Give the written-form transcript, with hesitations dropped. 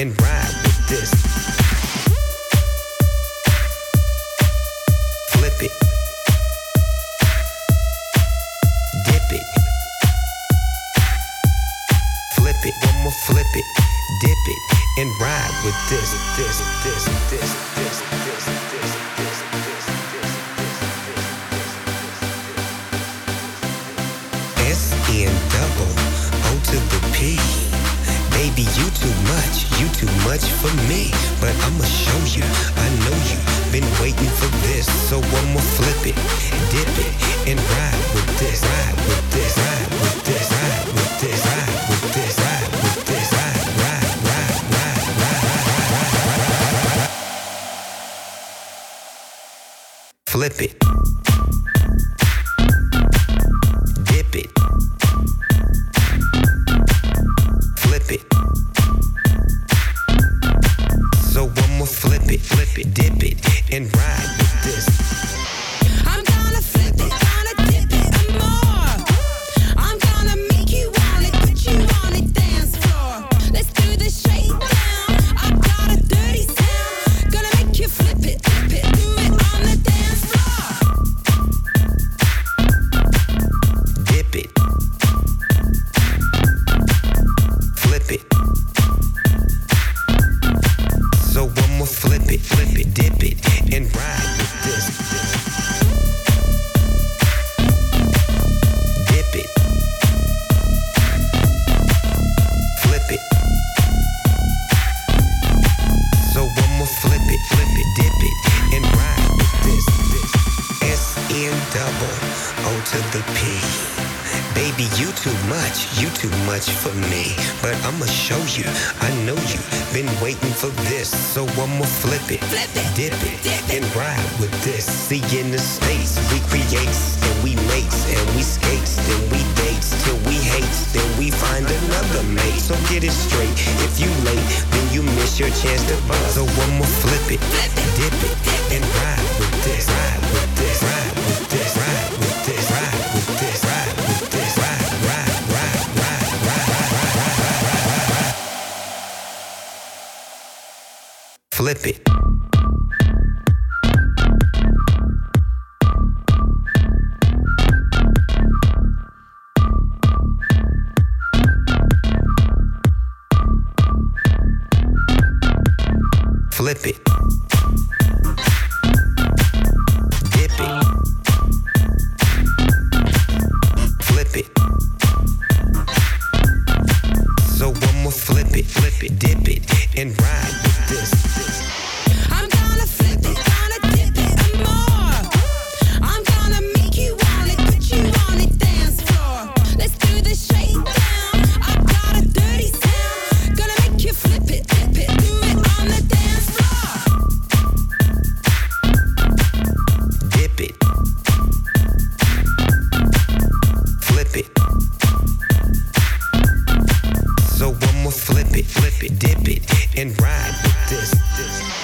and ride with this. Flip it. Dip it. Flip it. One more flip it. Dip it and ride with this. S-N double O to the P. Baby, you too much for me. But I'ma show you, I know you been waiting for this. So I'ma flip it, dip it, and ride with this. Ride with this, ride with this, ride with this, ride with this, ride with this, ride. Flip it. Dip it. Flip it. So I'ma flip it, dip it, and ride with this. I'm gonna flip it, gonna dip it and more. I'm gonna make you want it, put you on it, dance floor. Let's do the shakedown. I got a dirty sound. Gonna make you flip it, dip it, do it on the dance floor. Dip it. Flip it. So I'ma flip it, dip it, and ride with this. Dip it. Flip it. So I'ma flip it, dip it, and ride with this. S-N double O to the P. Baby, you too much for me. But I'ma show you, I know you been waiting for this. So I'ma flip it, dip it, and ride with this. See, in the States, we creates, and we makes, and we skates, then we dates, till we hates, then we find another mate. So get it straight, if you late, then you miss your chance to buzz. So I'ma flip it, dip it, and ride with this, ride with this, ride with this, ride with this, ride with this, ride with this, ride. Flip it. Flip it. Dip it. Flip it. So I'ma flip it, dip it, and ride with this. I'm gonna flip it, gonna dip it and more. I'm gonna make you want it, put you on it, dance floor. Let's do the shakedown. I got a dirty sound. Gonna make you flip it, dip it, do it on the dance floor. Dip it. Flip it. So I'ma flip it, dip it, and ride with this.